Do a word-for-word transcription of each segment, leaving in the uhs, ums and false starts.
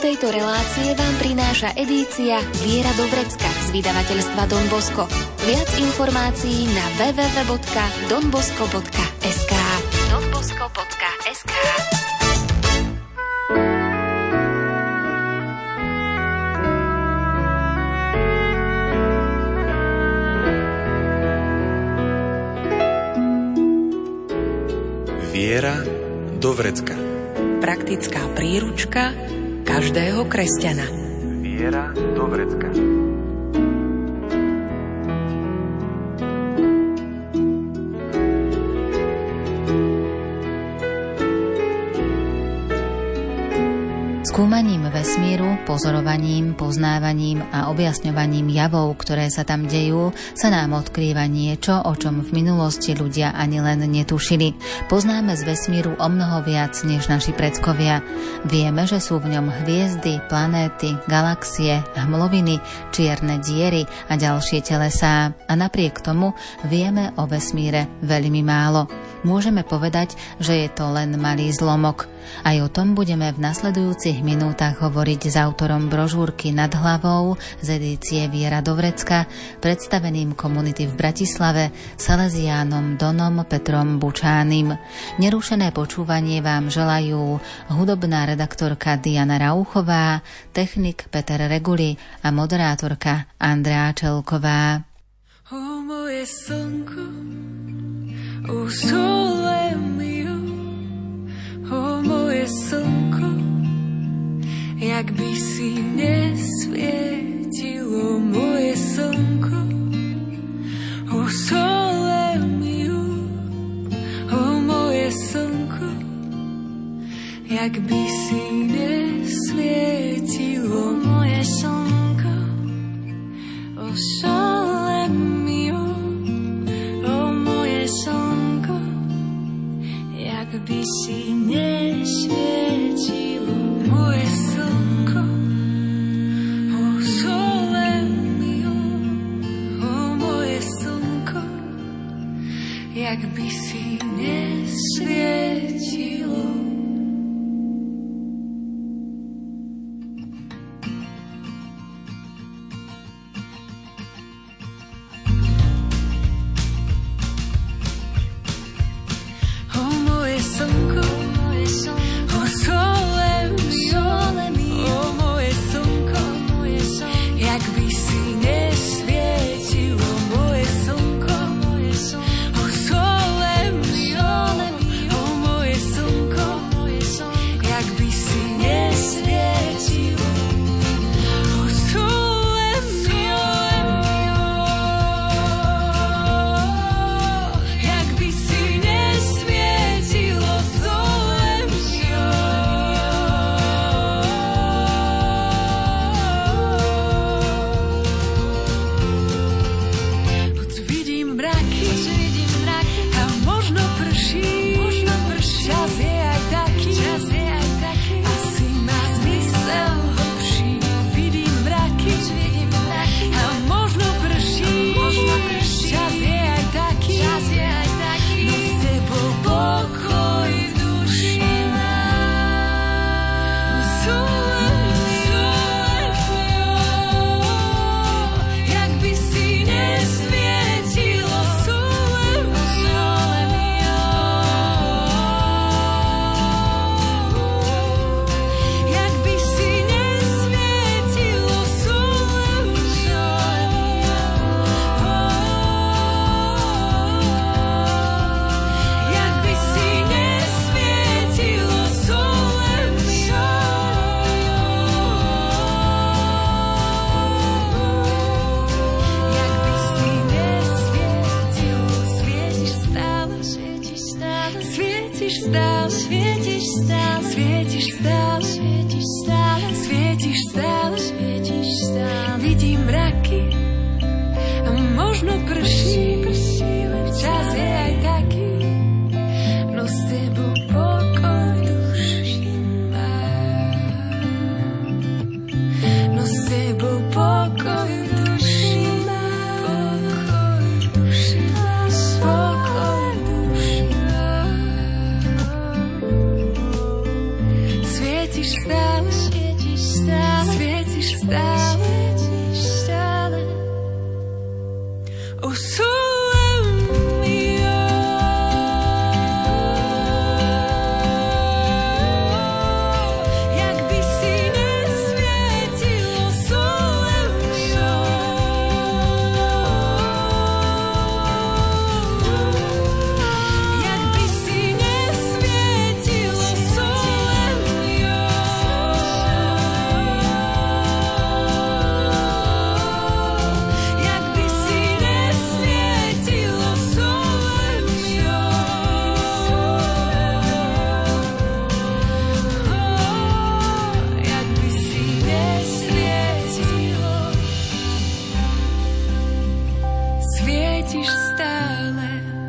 tejto relácie vám prináša edícia Viera do vrecka z vydavateľstva Don Bosco. Viac informácií na w w w bodka don bosco bodka es ká. don bosco bodka es ká. Viera do vrecka. Praktická príručka každého kresťana. Viera do vrecka. Skúmaním vesmíru, pozorovaním, poznávaním a objasňovaním javov, ktoré sa tam dejú, sa nám odkrýva niečo, o čom v minulosti ľudia ani len netušili. Poznáme z vesmíru o mnoho viac než naši predkovia. Vieme, že sú v ňom hviezdy, planéty, galaxie, hmloviny, čierne diery a ďalšie telesá. A napriek tomu vieme o vesmíre veľmi málo. Môžeme povedať, že je to len malý zlomok. Aj o tom budeme v nasledujúcich minútach hovoriť s autorom brožúrky Nad hlavou z edície Viera do vrecka, predstaveným komunity v Bratislave, Salesiánom Donom Petrom Bučánim. Nerušené počúvanie vám želajú hudobná redaktorka Diana Rauchová, technik Peter Reguli a moderátorka Andrea Čelková. O moje slnko, o sole mio, o moje slnko, jak by si nesvietilo, moje slnko, o sole mio, o moje slnko, jak by si nesvietilo, moje slnko, o sole mio, o moje slnko, jak by si nesvietilo, moje slnko, o sole mio, o moje slnko, jak by si nesvietilo. Svietiš stále, svietiš Svietiš stále, stále. O sole mio. Jak by si nesvietilo sole mio. Jak by si nesvietilo sole mio. Jak by si nesvietilo sole mio. Jak by si nesvietilo. Svietiš stále.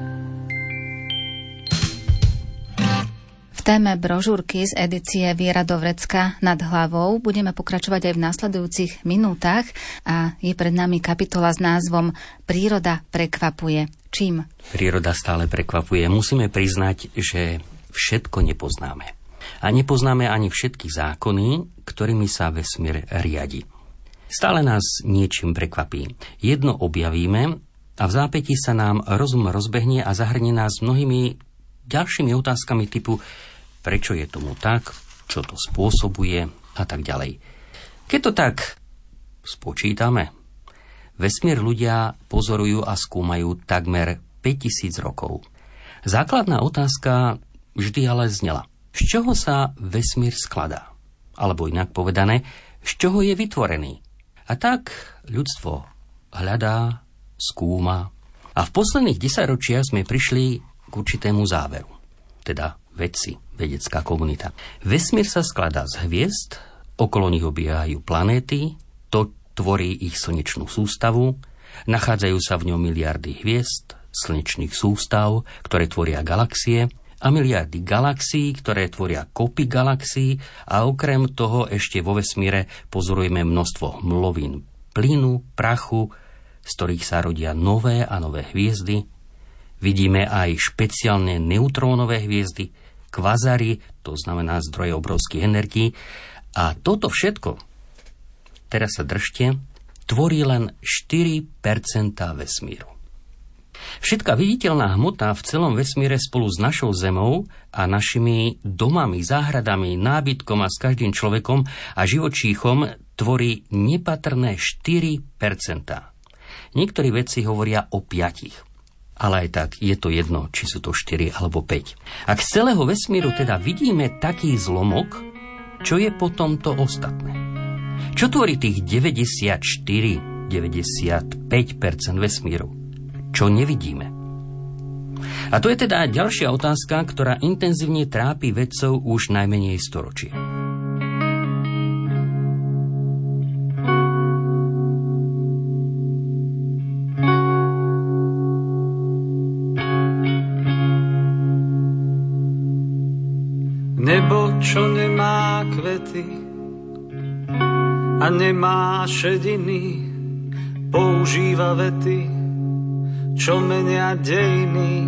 V téme brožúrky z edície Viera Dovrecka Nad hlavou budeme pokračovať aj v nasledujúcich minútach a je pred nami kapitola s názvom Príroda prekvapuje. Čím? Príroda stále prekvapuje. Musíme priznať, že všetko nepoznáme. A nepoznáme ani všetky zákony, ktorými sa vesmír riadi. Stále nás niečím prekvapí. Jedno objavíme a v zápätí sa nám rozum rozbehne a zahrnie nás mnohými ďalšími otázkami typu prečo je tomu tak, čo to spôsobuje a tak ďalej. Keď to tak spočítame, vesmír ľudia pozorujú a skúmajú takmer päťtisíc rokov. Základná otázka vždy ale znela. Z čoho sa vesmír skladá? Alebo inak povedané, z čoho je vytvorený? A tak ľudstvo hľadá, skúma a v posledných desaťročiach sme prišli k určitému záveru. Teda vedci, vedecká komunita. Vesmír sa skladá z hviezd, okolo nich obiehajú planéty, to tvorí ich slnečnú sústavu, nachádzajú sa v ňom miliardy hviezd, slnečných sústav, ktoré tvoria galaxie a miliardy galaxií, ktoré tvoria kopy galaxií a okrem toho ešte vo vesmíre pozorujeme množstvo hmlovín, plynu, prachu, z ktorých sa rodia nové a nové hviezdy. Vidíme aj špeciálne neutrónové hviezdy, kvazary, to znamená zdroje obrovských energií. A toto všetko, teraz sa držte, tvorí len štyri percentá vesmíru. Všetká viditeľná hmota v celom vesmíre spolu s našou Zemou a našimi domami, záhradami, nábytkom a s každým človekom a živočíchom tvorí nepatrné štyri percentá. Niektorí vedci hovoria o piatich. Ale aj tak je to jedno, či sú to štyri alebo päť. Ak z celého vesmíru teda vidíme taký zlomok, čo je potom to ostatné? Čo tvorí tých deväťdesiatštyri deväťdesiatpäť percent vesmíru? Čo nevidíme? A to je teda ďalšia otázka, ktorá intenzívne trápi vedcov už najmenej storočie. Nebo, čo nemá kvety a nemá šediny, používa vety, čo menia dejiny.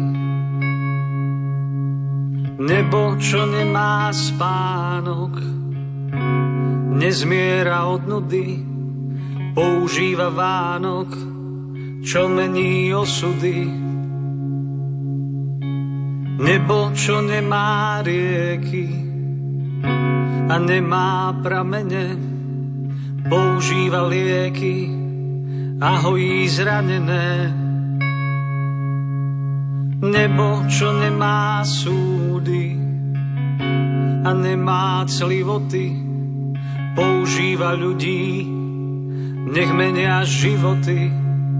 Nebo, čo nemá spánok, nezmiera od nudy, používa Vánok, čo mení osudy. Nebo, čo nemá rieky a nemá pramene, používa lieky a hojí zranené. Nebo, čo nemá súdy a nemá clivoty, používa ľudí, nech menia životy.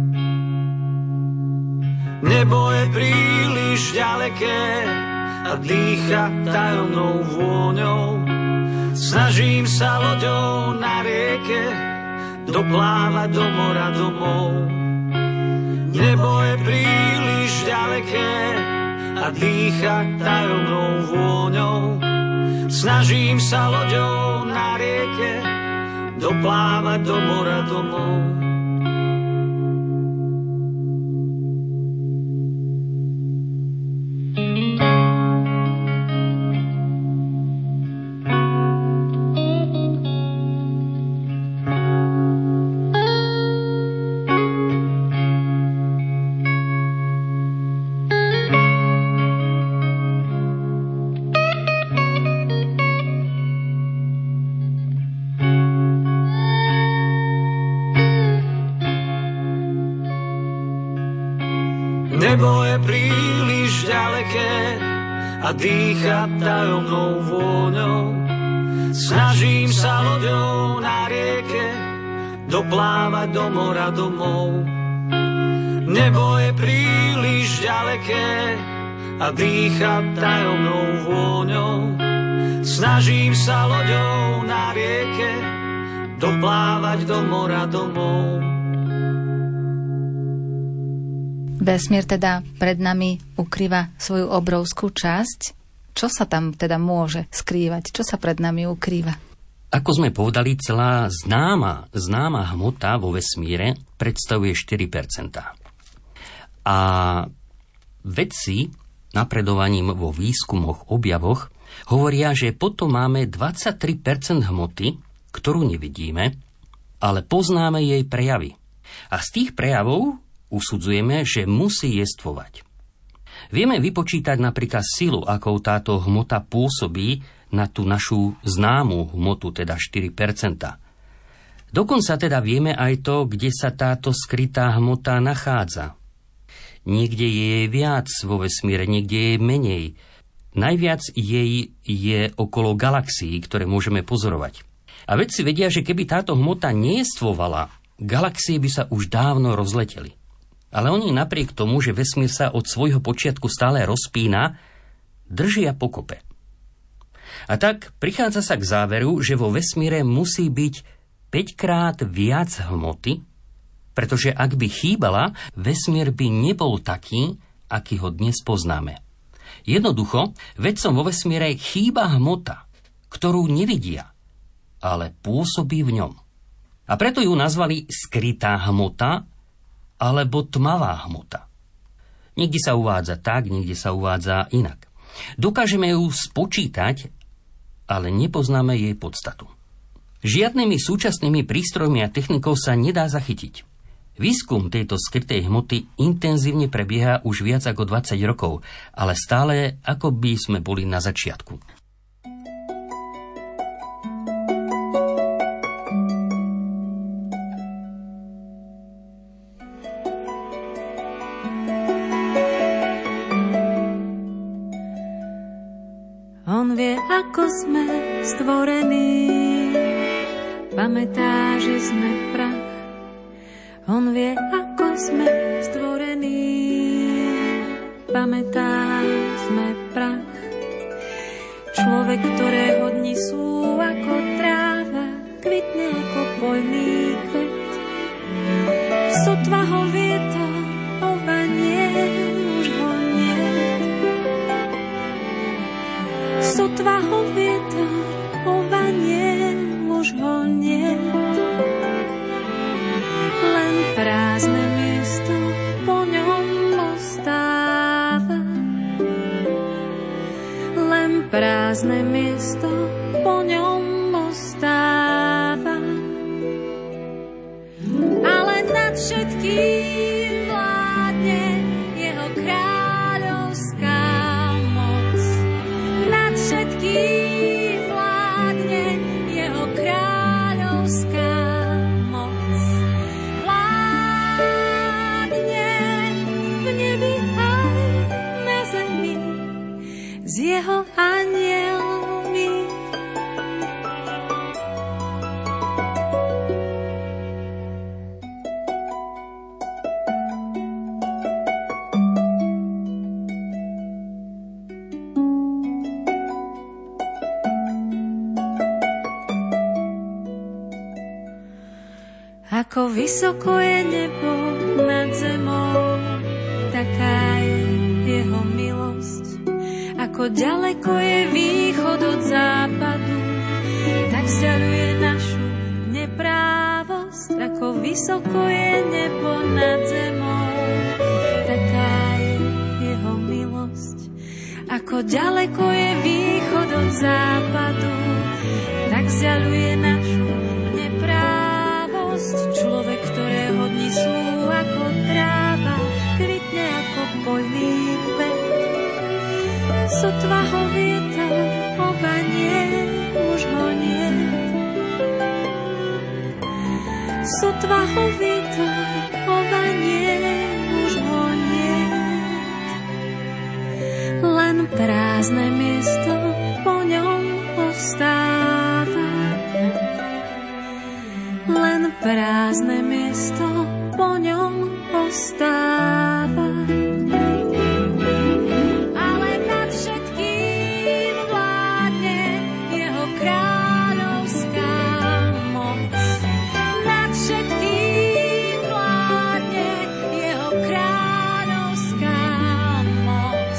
Nebo je príliš ďaleké a dýcha tajomnou vôňou. Snažím sa loďou na rieke doplávať do mora domov. Nebo je príliš ďaleké a dýcha tajomnou vôňou. Snažím sa loďou na rieke doplávať do mora domov. Nebo je príliš ďaleké a dýcha tajomnou vôňou. Snažím sa loďou na rieke doplávať do mora domov. Nebo je príliš ďaleké a dýcha tajomnou vôňou. Snažím sa loďou na rieke doplávať do mora domov. Vesmír teda pred nami ukrýva svoju obrovskú časť. Čo sa tam teda môže skrývať? Čo sa pred nami ukrýva? Ako sme povedali, celá známa, známa hmota vo vesmíre predstavuje štyri percentá. A vedci napredovaním vo výskumoch, objavoch hovoria, že potom máme dvadsaťtri percent hmoty, ktorú nevidíme, ale poznáme jej prejavy. A z tých prejavov usudzujeme, že musí jestvovať. Vieme vypočítať napríklad silu, akou táto hmota pôsobí na tú našu známu hmotu, teda štyri percentá. Dokonca teda vieme aj to, kde sa táto skrytá hmota nachádza. Niekde je jej viac vo vesmíre, niekde je menej. Najviac jej je okolo galaxií, ktoré môžeme pozorovať. A vedci vedia, že keby táto hmota nejestvovala, galaxie by sa už dávno rozleteli. Ale oni napriek tomu, že vesmír sa od svojho počiatku stále rozpína, držia pokope. A tak prichádza sa k záveru, že vo vesmíre musí byť päťkrát viac hmoty, pretože ak by chýbala, vesmír by nebol taký, aký ho dnes poznáme. Jednoducho, vedcom vo vesmíre chýba hmota, ktorú nevidia, ale pôsobí v ňom. A preto ju nazvali skrytá hmota alebo tmavá hmota. Niekde sa uvádza tak, niekde sa uvádza inak. Dokážeme ju spočítať, ale nepoznáme jej podstatu. Žiadnymi súčasnými prístrojmi a technikou sa nedá zachytiť. Výskum tejto skrytej hmoty intenzívne prebieha už viac ako dvadsať rokov, ale stále ako by sme boli na začiatku. On vie, ako sme stvorení, pamätá, že sme prach. On vie, ako sme stvorení, pamätá, sme prach. Človek, ktorého dni sú ako tráva, kvitne ako poľný kvet. Sotva ho vietor ovanie, už ho nie. Sotva ho vietor ovanie, už ho nie. Len prázdne miesto po ňom ostáva. Len prázdne miesto po ňom ostáva. Ale nad všetkým vládne jeho kráľovská moc. Nad všetkým vládne jeho kráľovská moc. Vládne v nebi aj na zemi s jeho anjelmi. Ako vysoko je nebo nad zemou, taká je jeho milosť. Ako ďaleko je východ od západu, tak vzdialuje našu neprávosť. Ako vysoko je nebo nad zemou, taká je jeho milosť. Ako ďaleko je východ od západu, tak vzdialuje našu neprávosť. Človek, ktorého dni sú ako tráva, kvitne ako poľný kvet. Sotva ho vietor obanie, už ho nie. Sotva ho vietor obanie, už ho nie. prázdne miesto po ňom ostáva. Len prázdne miesto po ňom ostáva. Ale nad všetkým vládne jeho kráľovská moc. Nad všetkým vládne jeho kráľovská moc.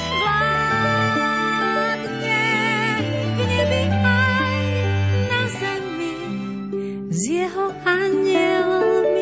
Vládne v nebi aj na zemi s jeho anjelmi.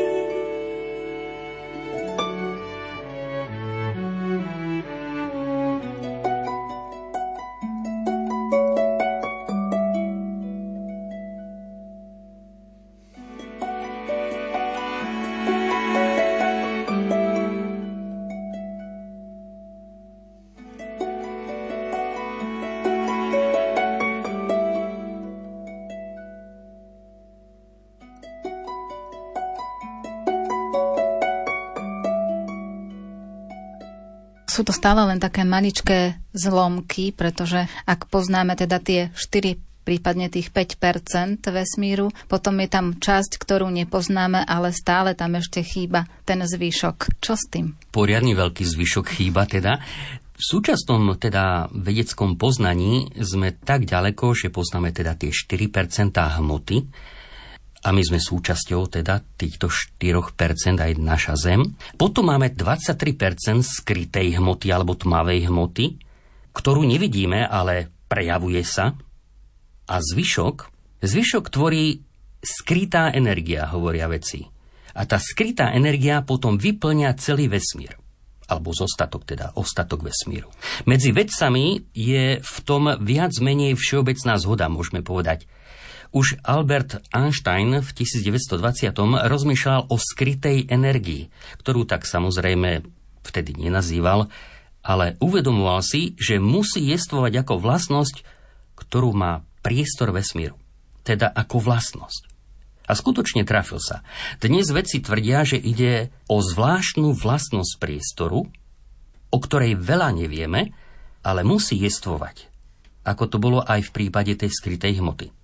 Sú to stále len také maličké zlomky, pretože ak poznáme teda tie štyri, prípadne tých päť percent vesmíru, potom je tam časť, ktorú nepoznáme, ale stále tam ešte chýba ten zvyšok. Čo s tým? Poriadny veľký zvyšok chýba teda. V súčasnom teda vedeckom poznaní sme tak ďaleko, že poznáme teda tie štyri percentá hmoty, a my sme súčasťou teda týchto štyri percent aj naša Zem. Potom máme dvadsaťtri percent skrytej hmoty alebo tmavej hmoty, ktorú nevidíme, ale prejavuje sa. A zvyšok, zvyšok tvorí skrytá energia, hovoria vedci. A tá skrytá energia potom vyplňa celý vesmír. Alebo zostatok, teda ostatok vesmíru. Medzi vedcami je v tom viac menej všeobecná zhoda, môžeme povedať. Už Albert Einstein v devätnásťstodvadsať rozmýšľal o skrytej energii, ktorú tak samozrejme vtedy nenazýval, ale uvedomoval si, že musí jestvovať ako vlastnosť, ktorú má priestor vesmíru. Teda ako vlastnosť. A skutočne trafil sa. Dnes vedci tvrdia, že ide o zvláštnu vlastnosť priestoru, o ktorej veľa nevieme, ale musí jestvovať. Ako to bolo aj v prípade tej skrytej hmoty.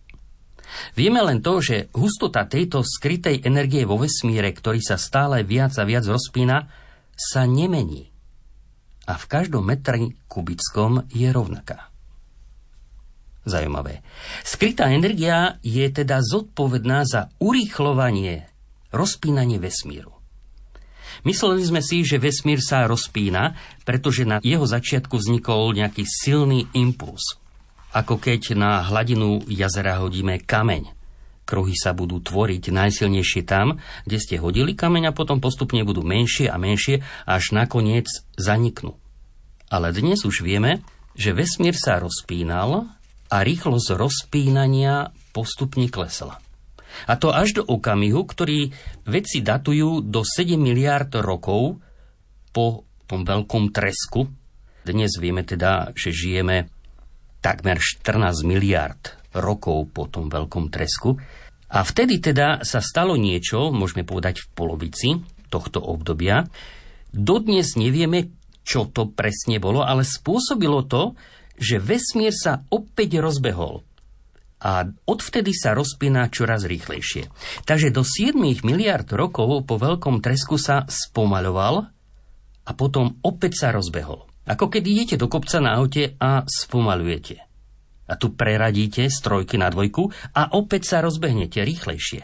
Vieme len to, že hustota tejto skrytej energie vo vesmíre, ktorý sa stále viac a viac rozpína, sa nemení. A v každom metri kubickom je rovnaká. Zajímavé. Skrytá energia je teda zodpovedná za urýchľovanie, rozpínanie vesmíru. Mysleli sme si, že vesmír sa rozpína, pretože na jeho začiatku vznikol nejaký silný impuls. Ako keď na hladinu jazera hodíme kameň. Kruhy sa budú tvoriť najsilnejšie tam, kde ste hodili kameň a potom postupne budú menšie a menšie, až nakoniec zaniknú. Ale dnes už vieme, že vesmír sa rozpínal a rýchlosť rozpínania postupne klesla. A to až do okamihu, ktorý vedci datujú do sedem miliárd rokov po tom veľkom tresku. Dnes vieme teda, že žijeme takmer štrnásť miliárd rokov po tom veľkom tresku. A vtedy teda sa stalo niečo, môžeme povedať v polovici tohto obdobia. Dodnes nevieme, čo to presne bolo, ale spôsobilo to, že vesmír sa opäť rozbehol. A odvtedy sa rozpína čoraz rýchlejšie. Takže do sedem miliárd rokov po veľkom tresku sa spomaľoval a potom opäť sa rozbehol. Ako keď idete do kopca na aute a spomaľujete. A tu preradíte z trojky na dvojku a opäť sa rozbehnete rýchlejšie.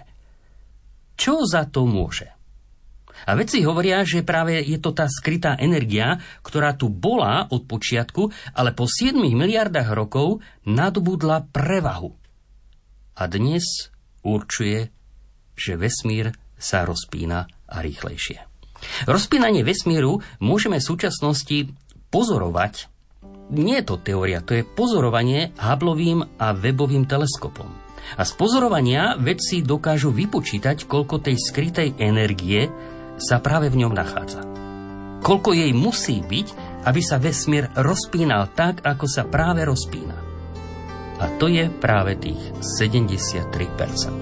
Čo za to môže? A vedci hovoria, že práve je to tá skrytá energia, ktorá tu bola od počiatku, ale po sedem miliardách rokov nadobudla prevahu. A dnes určuje, že vesmír sa rozpína a rýchlejšie. Rozpínanie vesmíru môžeme v súčasnosti pozorovať. Nie je to teória, to je pozorovanie Hubbleovým a Webbovým teleskopom. A z pozorovania vedci dokážu vypočítať, koľko tej skrytej energie sa práve v ňom nachádza. Koľko jej musí byť, aby sa vesmír rozpínal tak, ako sa práve rozpína. A to je práve tých sedemdesiattri percent.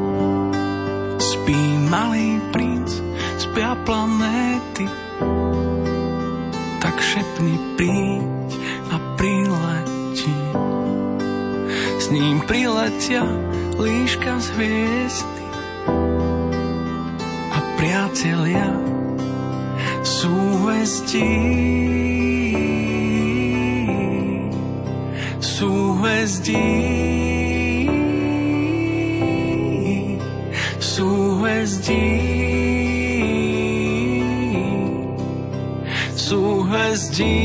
Spí malý princ, spia planéty, tak šepni príď a priletí. S ním priletia líška z hviezdy a priatelia súhvezdí. Súhvezdí, súhvezdí, súhvezdí.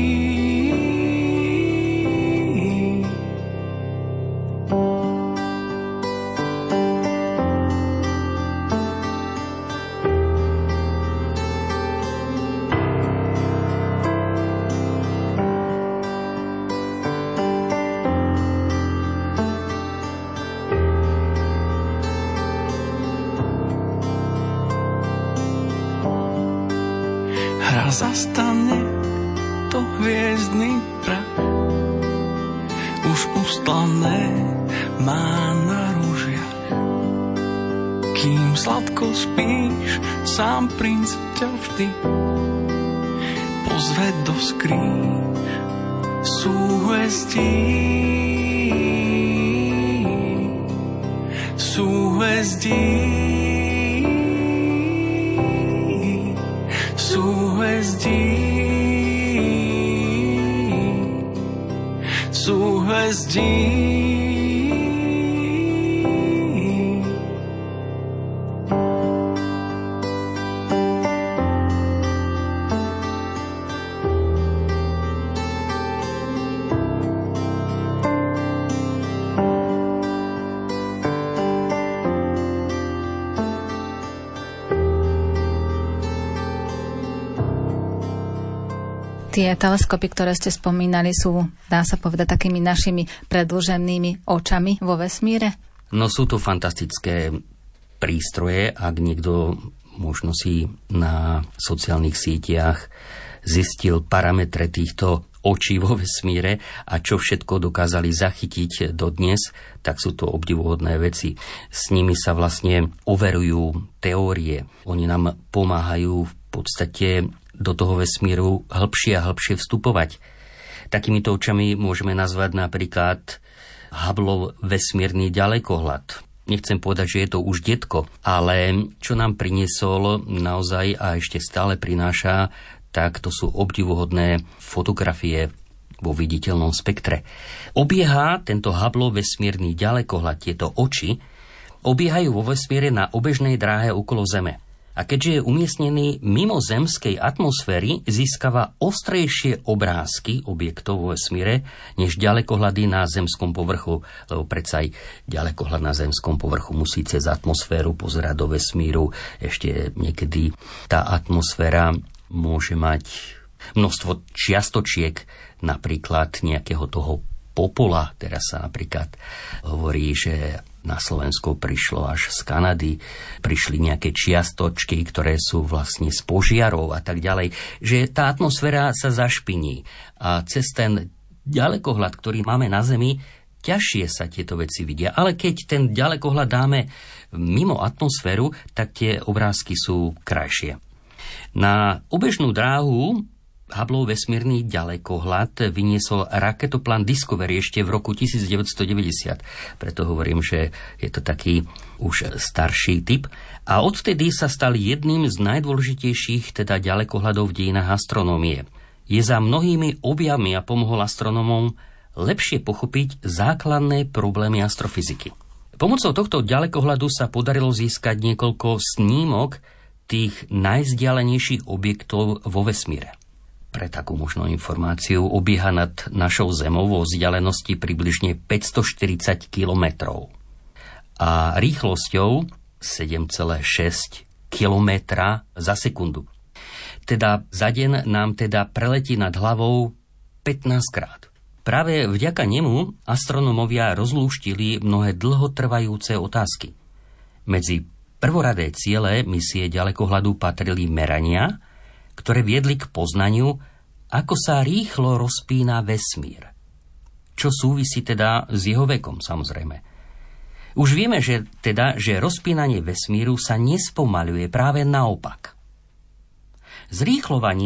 Hra zastane, to hviezdny prach už ustlané má na rúžiach. Kým sladko spíš, sám princ ťa vždy pozve do skríň súhvezdí. Súhvezdí, súhvezdí, súhvezdí. Tie teleskopy, ktoré ste spomínali, sú, dá sa povedať, takými našimi predĺženými očami vo vesmíre? No sú to fantastické prístroje, ak niekto možno si na sociálnych sieťach zistil parametre týchto očí vo vesmíre a čo všetko dokázali zachytiť dodnes, tak sú to obdivuhodné veci. S nimi sa vlastne overujú teórie. Oni nám pomáhajú v podstate do toho vesmíru hĺbšie a hĺbšie vstupovať. Takýmito očami môžeme nazvať napríklad Hubbleov vesmírny ďalekohľad. Nechcem povedať, že je to už detko, ale čo nám priniesol naozaj a ešte stále prináša, tak to sú obdivuhodné fotografie vo viditeľnom spektre. Obieha tento Hubbleov vesmírny ďalekohľad, tieto oči, obiehajú vo vesmíre na obežnej dráhe okolo Zeme. A keďže je umiestnený mimo zemskej atmosféry, získava ostrejšie obrázky objektov vo vesmíre, než ďalekohľady na zemskom povrchu. Lebo predsa aj ďalekohľad na zemskom povrchu musí cez atmosféru pozerať do vesmíru. Ešte niekedy tá atmosféra môže mať množstvo čiastočiek, napríklad nejakého toho popola. Teraz sa napríklad hovorí, že na Slovensko prišlo až z Kanady, prišli nejaké čiastočky, ktoré sú vlastne z požiarov a tak ďalej, že tá atmosféra sa zašpiní a cez ten ďalekohľad, ktorý máme na Zemi, ťažšie sa tieto veci vidia. Ale keď ten ďalekohľad dáme mimo atmosféru, tak tie obrázky sú krajšie. Na obežnú dráhu Hubbleov vesmírny ďalekohľad vyniesol raketoplán Discovery ešte v roku devätnásťstodeväťdesiat. Preto hovorím, že je to taký už starší typ. A odvtedy sa stal jedným z najdôležitejších teda ďalekohľadov v dejinách astronómie. Je za mnohými objavmi a pomohol astronómom lepšie pochopiť základné problémy astrofyziky. Pomocou tohto ďalekohľadu sa podarilo získať niekoľko snímok tých najzdialenejších objektov vo vesmíre. Pre takú možnú informáciu obieha nad našou Zemou vo vzdialenosti približne päťstoštyridsať kilometrov a rýchlosťou sedem celá šesť kilometra za sekundu. Teda za deň nám teda preletí nad hlavou pätnásť krát. Práve vďaka nemu astronómovia rozlúštili mnohé dlhotrvajúce otázky. Medzi prvoradé ciele misie ďalekohľadu patrili merania, ktoré viedli k poznaniu, ako sa rýchlo rozpína vesmír. Čo súvisí teda s jeho vekom, samozrejme. Už vieme, že teda, že rozpínanie vesmíru sa nespomaľuje, práve naopak. Zrýchlovanie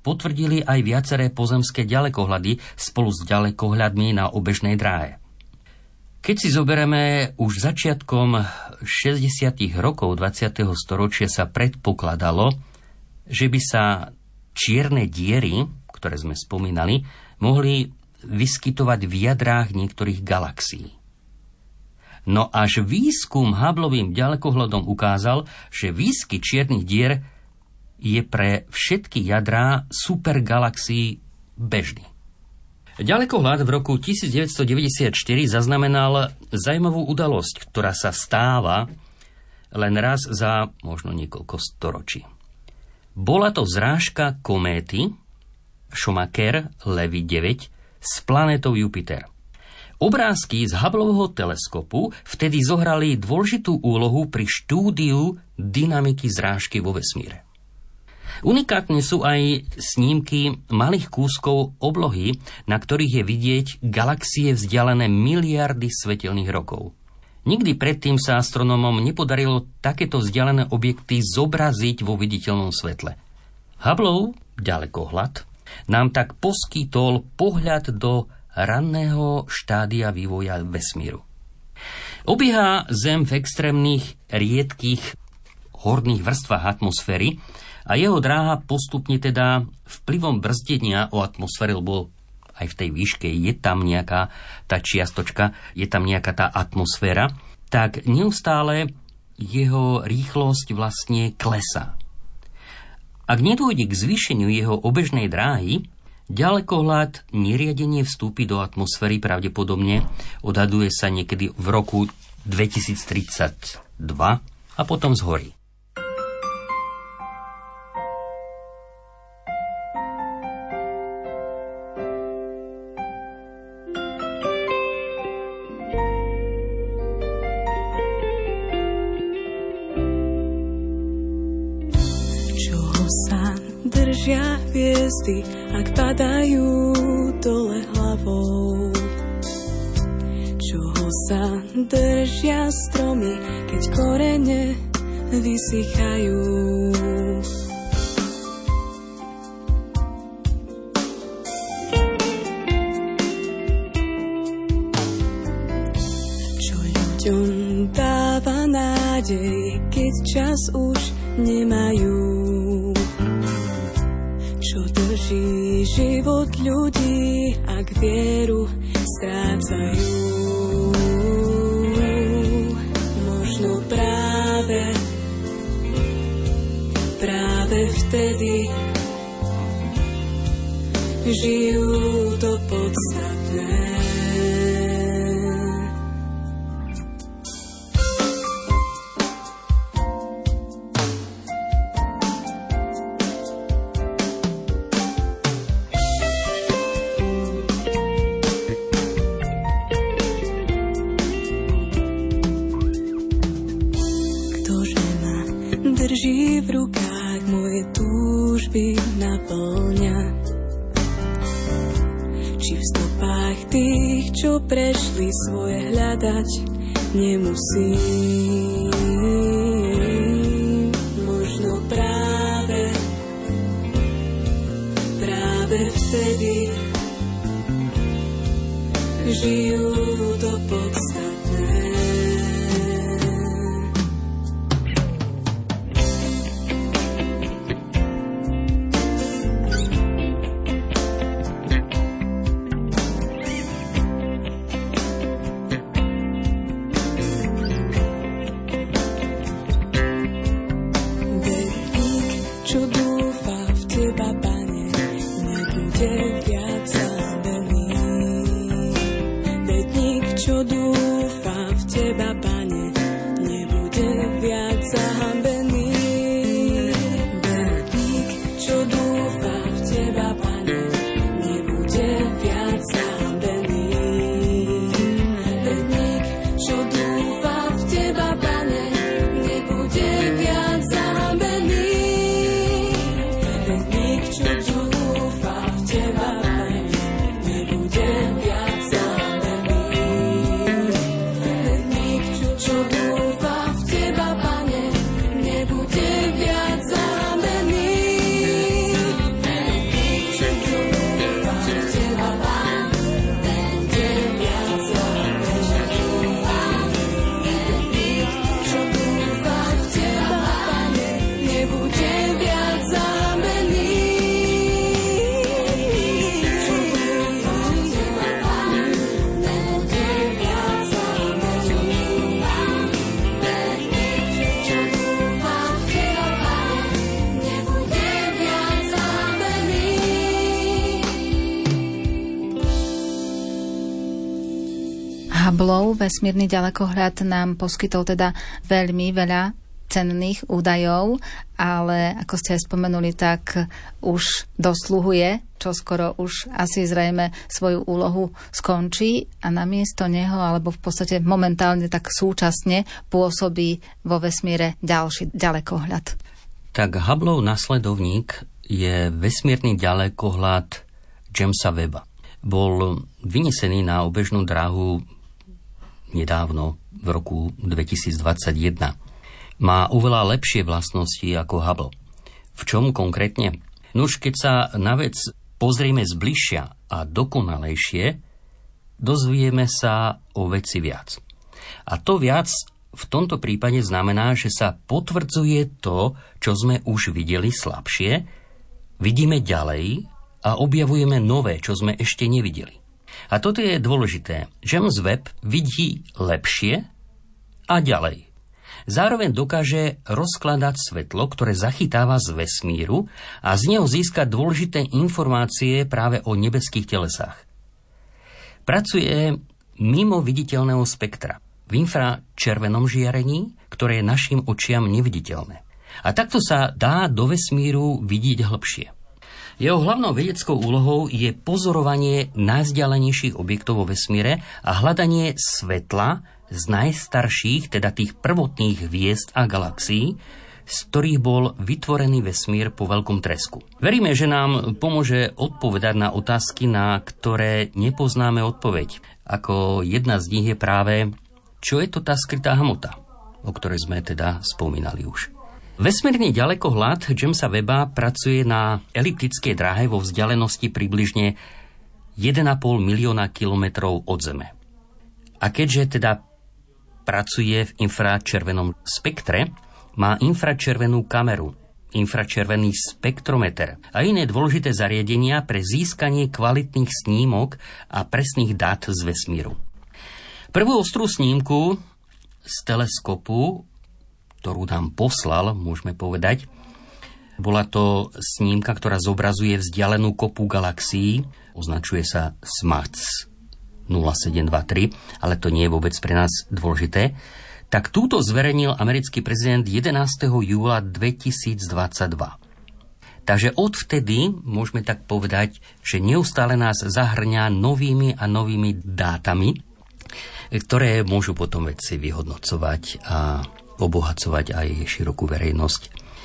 potvrdili aj viaceré pozemské ďalekohľady spolu s ďalekohľadmi na obežnej dráhe. Keď si zoberieme, už začiatkom šesťdesiatych rokov dvadsiateho storočia sa predpokladalo, že by sa čierne diery, ktoré sme spomínali, mohli vyskytovať v jadrách niektorých galaxií. No až výskum Hubbleovým ďalekohľadom ukázal, že výskyt čiernych dier je pre všetky jadrá supergalaxií bežný. Ďalekohľad v roku devätnásťstodeväťdesiatštyri zaznamenal zaujímavú udalosť, ktorá sa stáva len raz za možno niekoľko storočí. Bola to zrážka kométy Shoemaker-Levy deväť s planétou Jupiter. Obrázky z Hubbleovho teleskopu vtedy zohrali dôležitú úlohu pri štúdiu dynamiky zrážky vo vesmíre. Unikátne sú aj snímky malých kúskov oblohy, na ktorých je vidieť galaxie vzdialené miliardy svetelných rokov. Nikdy predtým sa astronómom nepodarilo takéto vzdialené objekty zobraziť vo viditeľnom svetle. Hubbleov ďalekohľad nám tak poskytol pohľad do ranného štádia vývoja vesmíru. Obieha Zem v extrémnych, riedkých horných vrstvách atmosféry a jeho dráha postupne teda vplyvom brzdenia o atmosfére, lebo aj v tej výške je tam nejaká tá čiastočka, je tam nejaká tá atmosféra, tak neustále jeho rýchlosť vlastne klesá. Ak nedôjde k zvýšeniu jeho obežnej dráhy, ďalekohľad neriadenie vstúpi do atmosféry pravdepodobne, odhaduje sa niekedy v roku dvetisíctridsaťdva a potom zhorí. Držia hviezdy, ak padajú dole hlavou. Čoho sa držia stromy, keď korene vysychajú. Čo ľuďom dáva nádej, keď čas už nemajú. Čo drží život ľudí, ak vieru strácajú. Možno práve, práve vtedy žijú to podstatné. Drží v rukách moje túžby naplňa. Či v stopách tých, čo prešli, svoje hľadať nemusím. Možno práve, práve vtedy žijú to podstatné. Teba, Pane, nebude viac zámený. Hubbleov vesmírny ďalekohľad nám poskytol teda veľmi veľa cenných údajov, ale ako ste aj spomenuli, tak už dosluhuje, čo skoro už asi zrejme svoju úlohu skončí a namiesto neho, alebo v podstate momentálne tak súčasne pôsobí vo vesmíre ďalší ďalekohľad. Tak Hubbleov nasledovník je vesmírny ďalekohľad Jamesa Webba. Bol vynesený na obežnú dráhu nedávno, v roku dvetisícdvadsaťjeden. Má oveľa lepšie vlastnosti ako Hubble. V čom konkrétne? Nuž, keď sa na vec pozrieme zbližšia a dokonalejšie, dozvieme sa o veci viac. A to viac v tomto prípade znamená, že sa potvrdzuje to, čo sme už videli slabšie, vidíme ďalej a objavujeme nové, čo sme ešte nevideli. A toto je dôležité. James Webb vidí lepšie a ďalej. Zároveň dokáže rozkladať svetlo, ktoré zachytáva z vesmíru a z neho získať dôležité informácie práve o nebeských telesách. Pracuje mimo viditeľného spektra, v infračervenom žiarení, ktoré je našim očiam neviditeľné. A takto sa dá do vesmíru vidieť hlbšie. Jeho hlavnou vedeckou úlohou je pozorovanie najvzdialenejších objektov vo vesmíre a hľadanie svetla z najstarších, teda tých prvotných hviezd a galaxií, z ktorých bol vytvorený vesmír po veľkom tresku. Veríme, že nám pomôže odpovedať na otázky, na ktoré nepoznáme odpoveď. Ako jedna z nich je práve, čo je to tá skrytá hmota, o ktorej sme teda spomínali už. Vesmírny ďalekohľad Jamesa Webba pracuje na eliptickej dráhe vo vzdialenosti približne jeden a pol milióna kilometrov od Zeme. A keďže teda pracuje v infračervenom spektre, má infračervenú kameru, infračervený spektrometer a iné dôležité zariadenia pre získanie kvalitných snímok a presných dát z vesmíru. Prvú ostrú snímku z teleskopu, ktorú nám poslal, môžeme povedať, bola to snímka, ktorá zobrazuje vzdialenú kopu galaxií, označuje sa SMATS nula sedem dva tri, ale to nie je vôbec pre nás dôležité. Tak túto zverejnil americký prezident jedenásteho júla dvetisícdvadsaťdva. Takže odvtedy môžeme tak povedať, že neustále nás zahrňa novými a novými dátami, ktoré môžu potom vedci vyhodnocovať a obohacovať aj širokú verejnosť.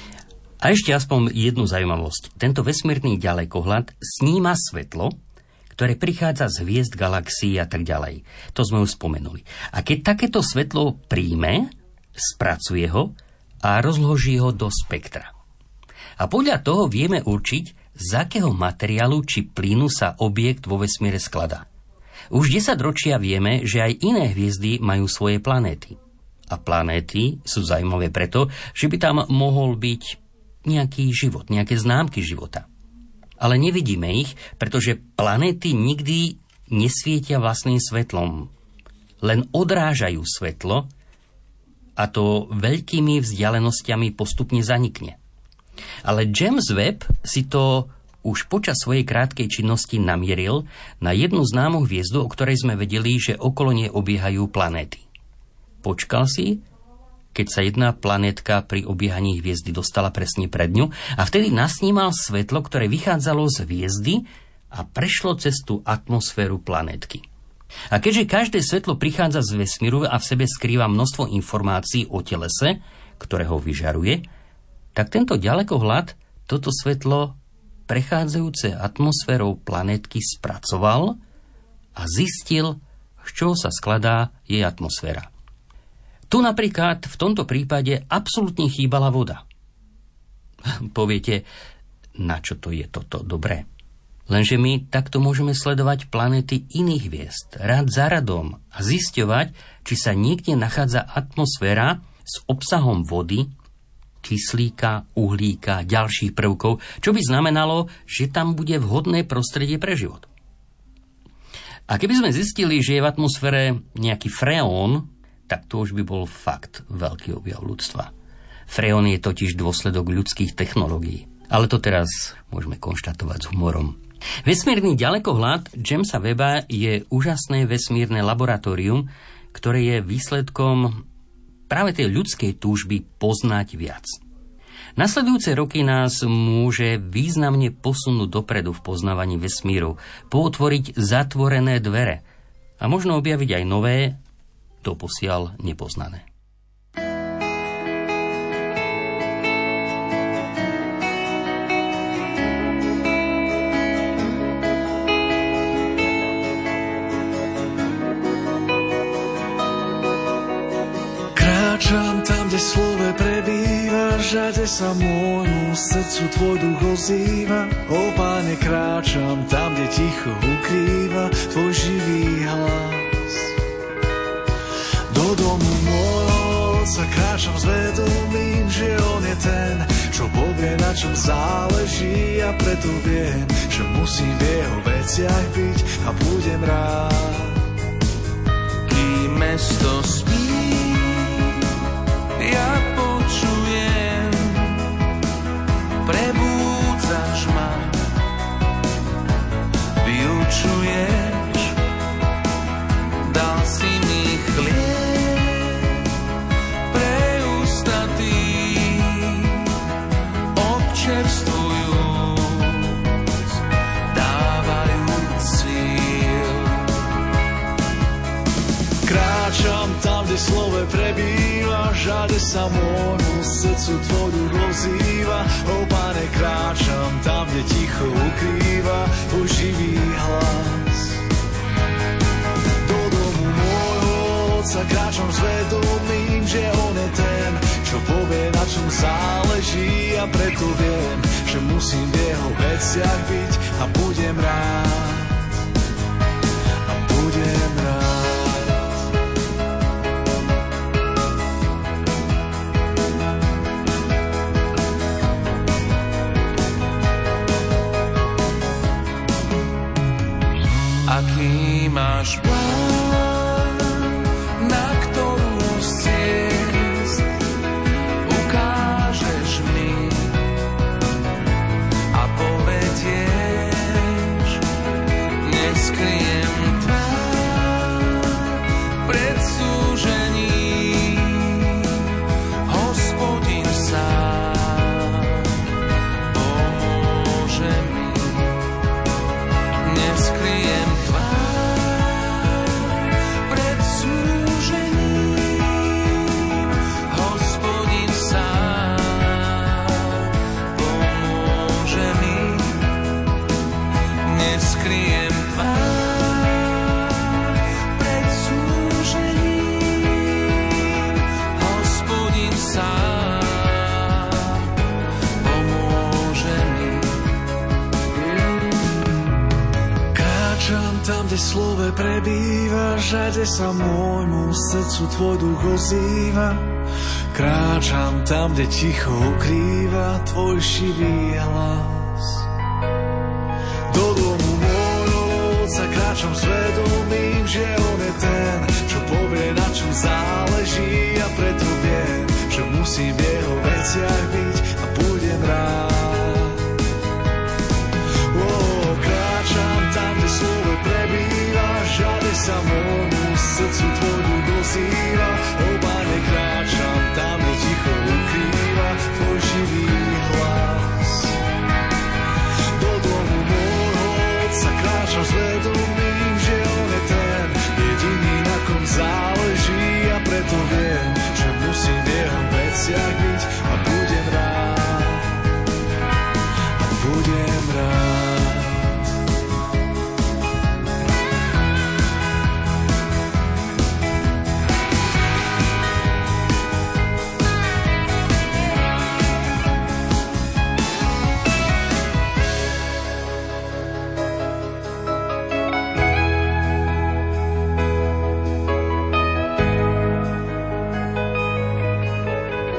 A ešte aspoň jednu zaujímavosť. Tento vesmírny ďalekohľad sníma svetlo, ktoré prichádza z hviezd, galaxií a tak ďalej. To sme už spomenuli. A keď takéto svetlo príjme, spracuje ho a rozloží ho do spektra. A podľa toho vieme určiť, z akého materiálu či plynu sa objekt vo vesmíre skladá. Už desaťročia vieme, že aj iné hviezdy majú svoje planéty. A planéty sú zaujímavé preto, že by tam mohol byť nejaký život, nejaké známky života. Ale nevidíme ich, pretože planéty nikdy nesvietia vlastným svetlom. Len odrážajú svetlo a to veľkými vzdialenosťami postupne zanikne. Ale James Webb si to už počas svojej krátkej činnosti namieril na jednu známu hviezdu, o ktorej sme vedeli, že okolo nej obiehajú planéty. Počkal si, keď sa jedna planétka pri obiehaní hviezdy dostala presne pred ňu a vtedy nasnímal svetlo, ktoré vychádzalo z hviezdy a prešlo cez tú atmosféru planétky. A keďže každé svetlo prichádza z vesmíru a v sebe skrýva množstvo informácií o telese, ktoré ho vyžaruje, tak tento ďalekohľad toto svetlo prechádzajúce atmosférou planétky spracoval a zistil, z čoho sa skladá jej atmosféra. Tu napríklad v tomto prípade absolútne chýbala voda. Poviete, na čo to je toto dobré? Lenže my takto môžeme sledovať planéty iných hviezd, rad za radom a zisťovať, či sa niekde nachádza atmosféra s obsahom vody, kyslíka, uhlíka, ďalších prvkov, čo by znamenalo, že tam bude vhodné prostredie pre život. A keby sme zistili, že je v atmosfére nejaký freón, tak to už by bol fakt veľký objav ľudstva. Freón je totiž dôsledok ľudských technológií. Ale to teraz môžeme konštatovať s humorom. Vesmírny ďalekohľad Jamesa Webba je úžasné vesmírne laboratórium, ktoré je výsledkom práve tej ľudskej túžby poznať viac. Nasledujúce roky nás môže významne posunúť dopredu v poznávaní vesmíru, pootvoriť zatvorené dvere a možno objaviť aj nové, doposiaľ nepoznané. Kráčam tam, kde slove prebýva, žade sa môjmu srdcu tvoj duch ozýva. O Páne, kráčam tam, kde ticho ukrýva tvoj živý hlas. Do domu môjho sa kráčam s vedomím, že on je ten, čo povie, na čom záleží, a preto viem, že musím v jeho veciach byť a budem rád. Kým mesto spí, ja počujem, prebúdzaš ma, vyučuješ, dal si mi chlieb pre ústa tých, občerstvujúc, dávajúc síl. Kráčam tam, kde slove prebýva, žade sa môjmu srdcu tvoj duch ozýva. O Pane, kráčam tam, kde ticho ukrýva tvoj živý hlas. Do domu môjho Otca kráčam s vedomím, že on je ten, čo povie, na čom záleží, a preto viem, že musím v jeho veciach byť a budem rád. A budem rád. Aký máš plán, na ktorú z ciest ukážeš mi a povedieš, neskryjem tvár pred súžením, Hospodin sám pomôže mi, neskryjem tam, kde slove prebýva, žade sa môjmu srdcu tvoj duch ozýva. Kráčam tam, kde ticho ukrýva tvoj živý hlas. Do domu môjho Otca kráčam s vedomím, že on je ten, čo povie, na čom záleží, a preto viem, že musím v jeho veciach byť a budem rád. Kráčam tam, kde slovo prebýva, žade sa môjmu srdcu tvoj duch ozýva. O Pane, kráčam tam, kde ticho ukrýva tvoj živý hlas. Do domu môjho Otca kráčam s vedomím, že on je ten jediný, na kom záleží, a preto viem, že musím v jeho veciach byť a budem rád. A budem rád.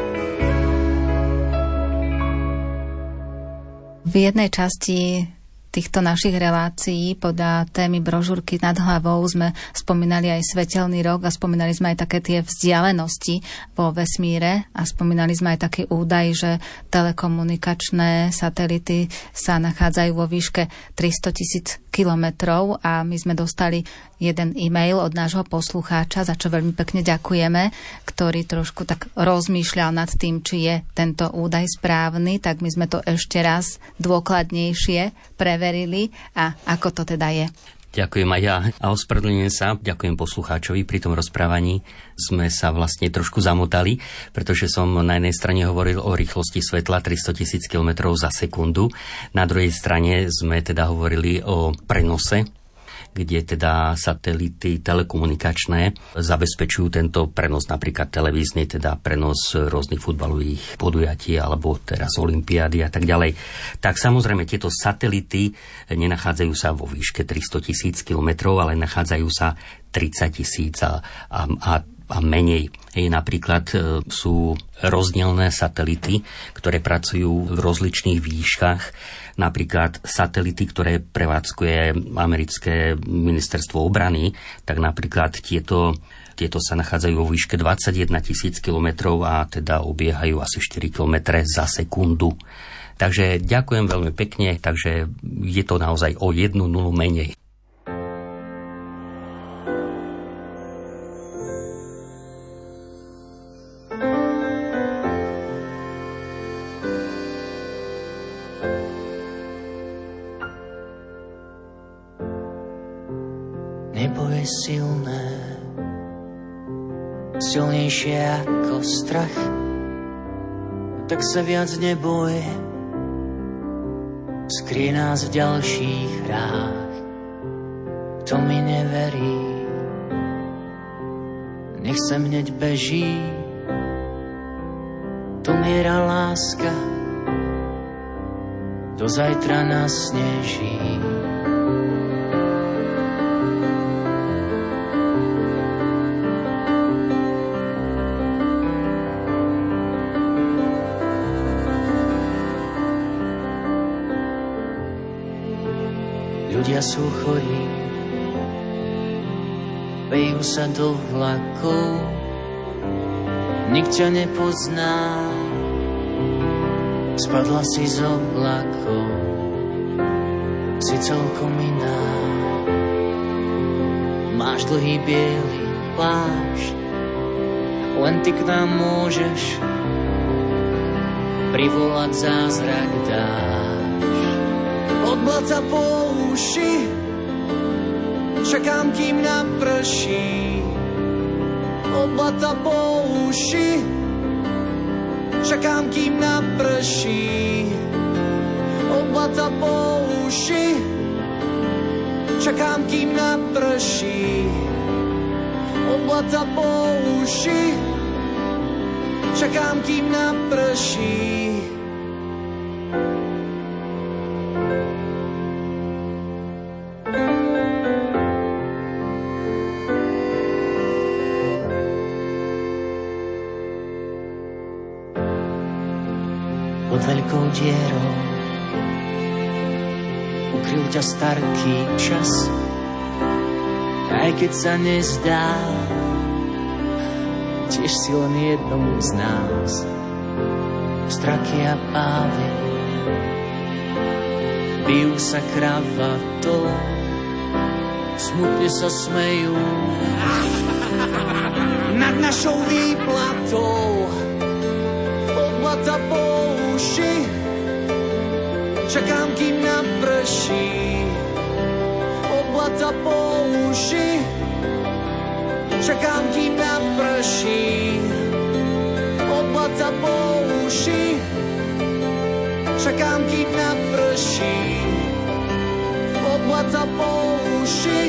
V jednej časti týchto našich relácií podľa témy brožúrky Nad hlavou sme spomínali aj svetelný rok a spomínali sme aj také tie vzdialenosti vo vesmíre a spomínali sme aj taký údaj, že telekomunikačné satelity sa nachádzajú vo výške tristotisíc kilometrov a my sme dostali jeden e-mail od nášho poslucháča, za čo veľmi pekne ďakujeme, ktorý trošku tak rozmýšľal nad tým, či je tento údaj správny, tak my sme to ešte raz dôkladnejšie preverili a ako to teda je. Ďakujem aj ja a ospravedlňujem sa, ďakujem poslucháčovi. Pri tom rozprávaní sme sa vlastne trošku zamotali, pretože som na jednej strane hovoril o rýchlosti svetla tristotisíc kilometrov za sekundu, na druhej strane sme teda hovorili o prenose, kde teda satelity telekomunikačné zabezpečujú tento prenos, napríklad televízny, teda prenos rôznych futbalových podujatí alebo teraz olympiády a tak ďalej. Tak samozrejme tieto satelity nenachádzajú sa vo výške tristotisíc kilometrov, ale nachádzajú sa tridsaťtisíc a, a, a a menej. Hej, napríklad e, sú rozdielne satelity, ktoré pracujú v rozličných výškach. Napríklad satelity, ktoré prevádzkuje americké ministerstvo obrany, tak napríklad tieto, tieto sa nachádzajú vo výške dvadsaťjeden tisíc kilometrov a teda obiehajú asi štyri kilometre za sekundu. Takže ďakujem veľmi pekne, takže je to naozaj o jednu nulu menej. Nebo je silné, silnejšie ako strach, tak sa viac neboj, skrie nás v ďalších hrách. Kto mi neverí, nech sem hneď beží, to miera láska, do zajtra nás sneží. Ľudia sú chorí, vejú sa do vlakov, nik ťa nepozná, spadla si z oblakov, si celkom iná. Máš dlhý biely plášť, len ty k nám môžeš privolať zázrak dáš. Od blata po uši čakám, kým naprší. Od blata po uši čakám, kým naprší. Od blata po uši čakám, kým naprší. Od blata po uši čakám, kým naprší. Pod veľkou dierou ukryl ťa starký čas, aj keď sa nezdá, tiež si len jednou z nás. Straky a pávy bijú sa kravatou, smutne sa smejú nad našou výplatou. Od blata po uši čakám, kým naprší. Od blata po uši čakám, kým naprší. Od blata po uši čakám, kým naprší. Od blata po uši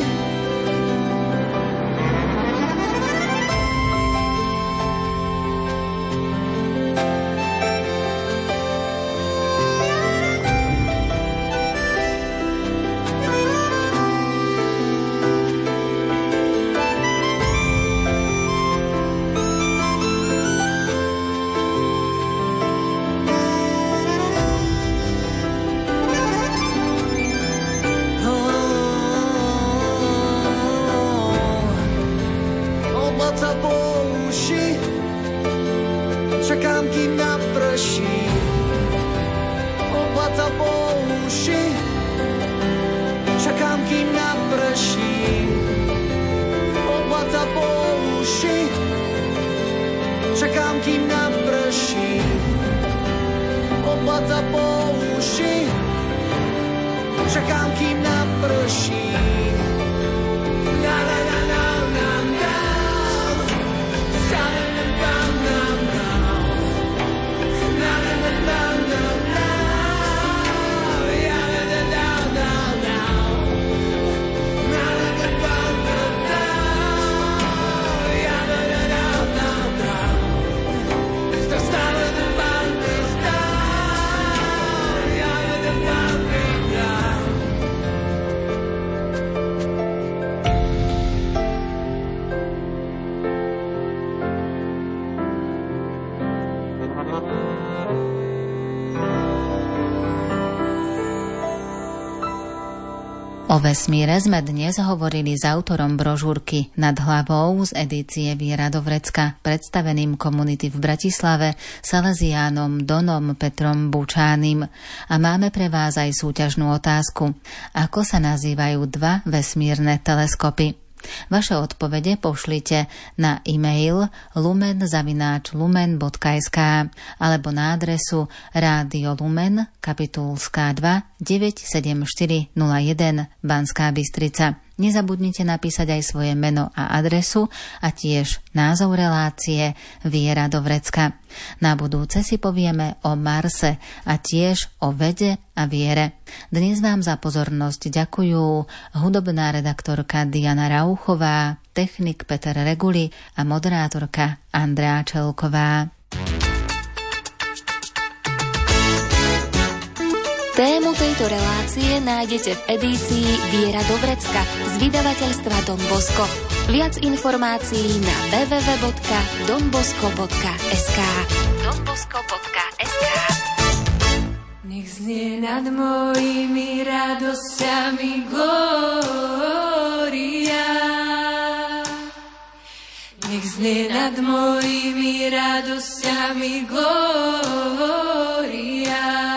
Oblaca po uši, čakám, kým naprší. Oblaca po uši, čakám, kým naprší. Oblaca po uši, čakám, kým naprší. Oblaca po uši, čakám, kým naprší. Na na na na na na, na na na na na, na na na na na na, ja na na na na na, na na na na na, ja na na na na na. Sta stále na bande sta, ja na na na na. O vesmíre sme dnes hovorili s autorom brožúrky Nad hlavou z edície Viera do vrecka, predstaveným komunity v Bratislave, Salesiánom Donom Petrom Bučánim. A máme pre vás aj súťažnú otázku. Ako sa nazývajú dva vesmírne teleskopy? Vaše odpovede pošlite na e-mail lumen zavináč lumen bodka es ká alebo na adresu Rádio Lumen, Kapitulská dva, deväť sedem štyri nula jeden, Banská Bystrica. Nezabudnite napísať aj svoje meno a adresu a tiež názov relácie Viera do vrecka. Na budúce si povieme o Marse a tiež o vede a viere. Dnes vám za pozornosť ďakujú hudobná redaktorka Diana Rauchová, technik Peter Reguli a moderátorka Andrea Čelková. Tému tejto relácie nájdete v edícii Viera do vrecka z vydavateľstva Don Bosco. Viac informácií na w w w bodka don bosco bodka es ká. don bosco bodka es ká. Nech znie nad mojimi radosťami glória. Nech znie nad mojimi radosťami glória.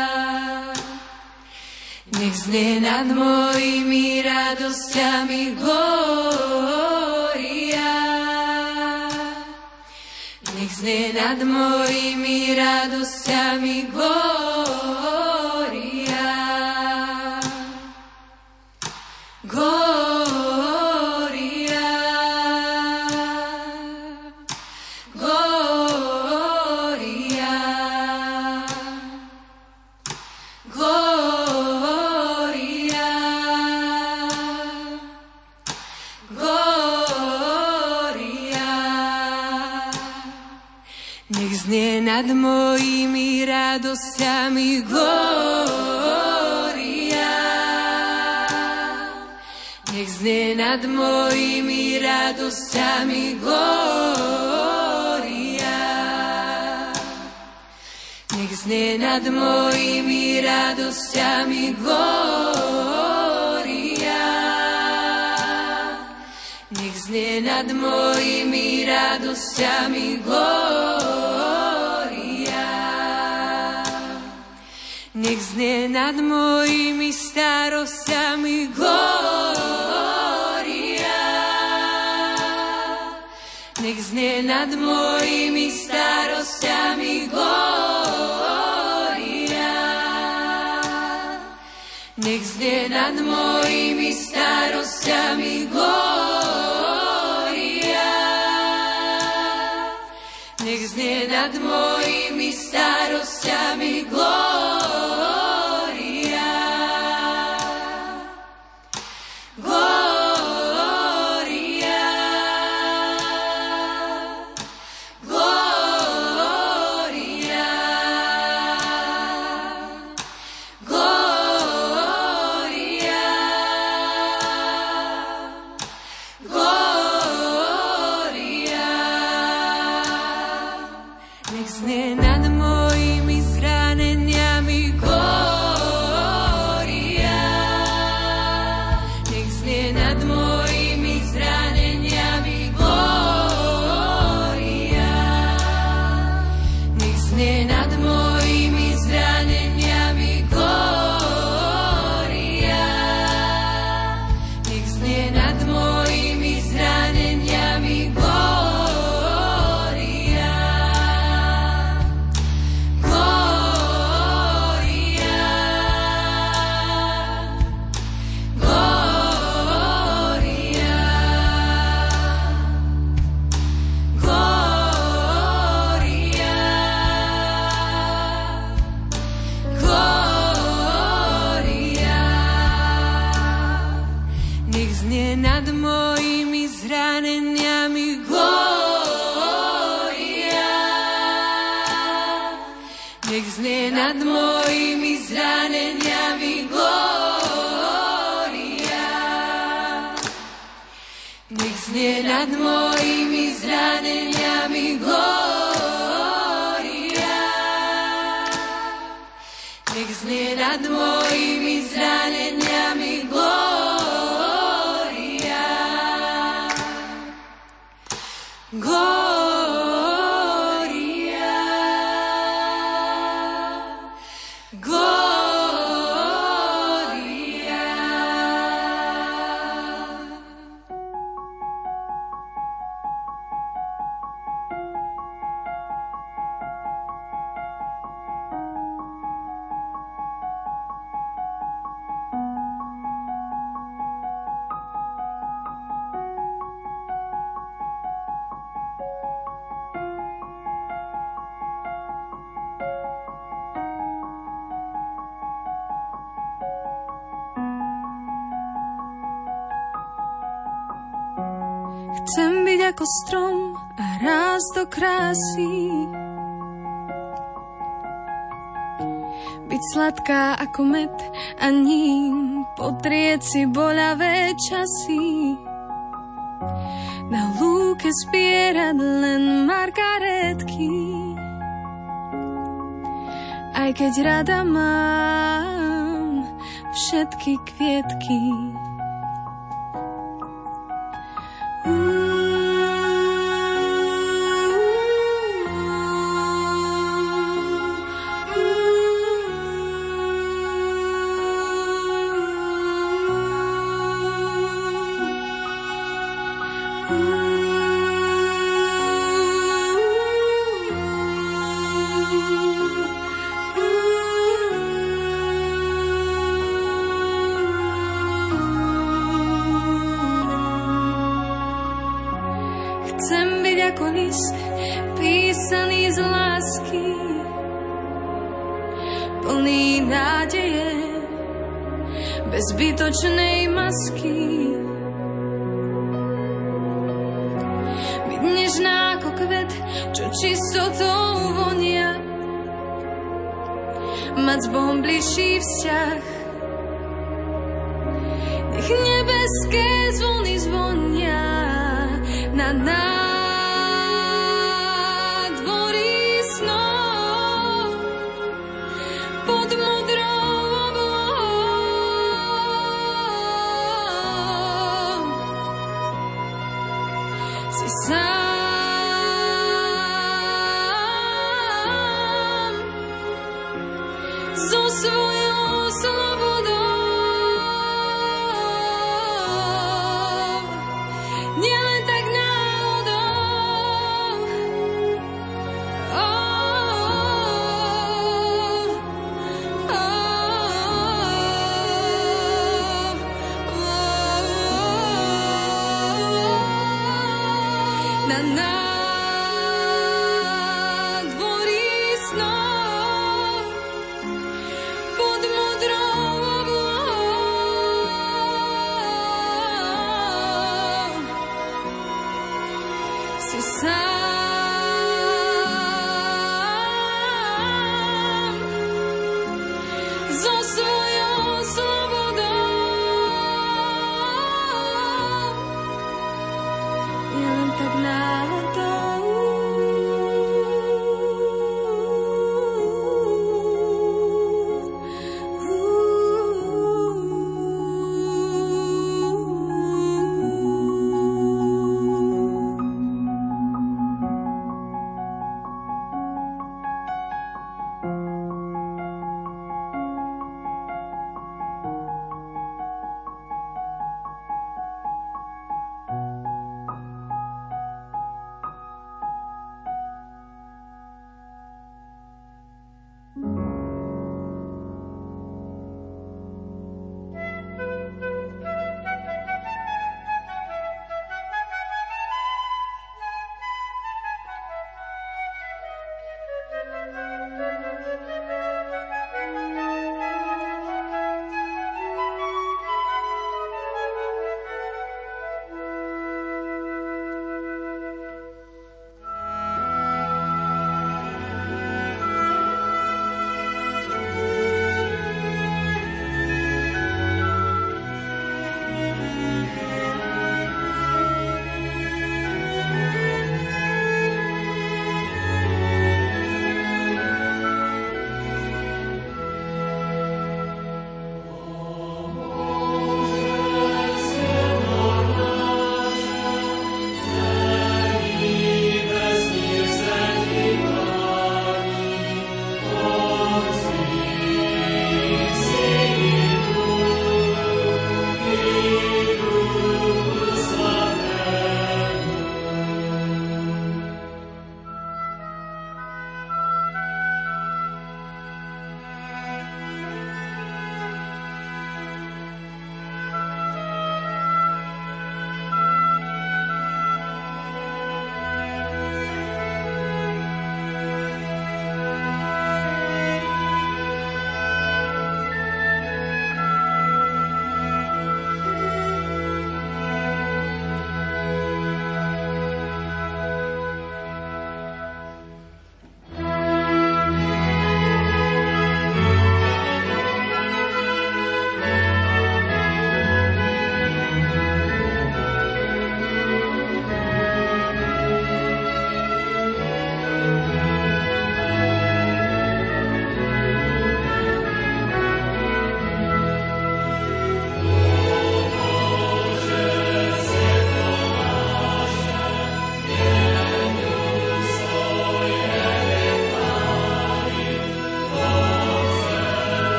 Nech znie nad mojimi radosťami glória. Nech znie nad mojimi radosťami glória. Glória. Glória. Glória. Nech znie nad mojimi radosťami glória. Nech znie nad mojimi radosťami glória. Nech znie nad mojimi radosťami glória. Nech znie nad mojimi radosťami glória. Nech znie nad mojimi starosťami glória. Nech znie nad mojimi starosťami glória. Nech znie nad mojimi starosťami glória. Nech znie nad mojimi starosťami glória. Glória. Glória. Glória. Glória. Nech znie nad mojimi zraneniami glória. znie nad mojimi zraneniami glória. Nech znie nad mojimi zraneniami glória. Nech znie nad mojimi zraneniami glória. Glória. Chcem byť ako strom a rásť do krásy. Byť sladká ako med a ním potrieť si boľavé časy. Na lúke zbierať len margaretky. Aj keď rada mám všetky kvietky. Chcem byť ako list písaný z lásky, plný nádeje, bez zbytočnej masky. Byť nežná ako kvet, čo čistotou vonia, mať s Bohom bližší vzťah. Nech nebeské zvony zvonia na nádvorí snov, pod modrou oblohou. Si sám so svojou slobodou. Nielen tak náhodou. Oh, oh, oh, na nádvorí snov, pod modrou oblohou. Si sám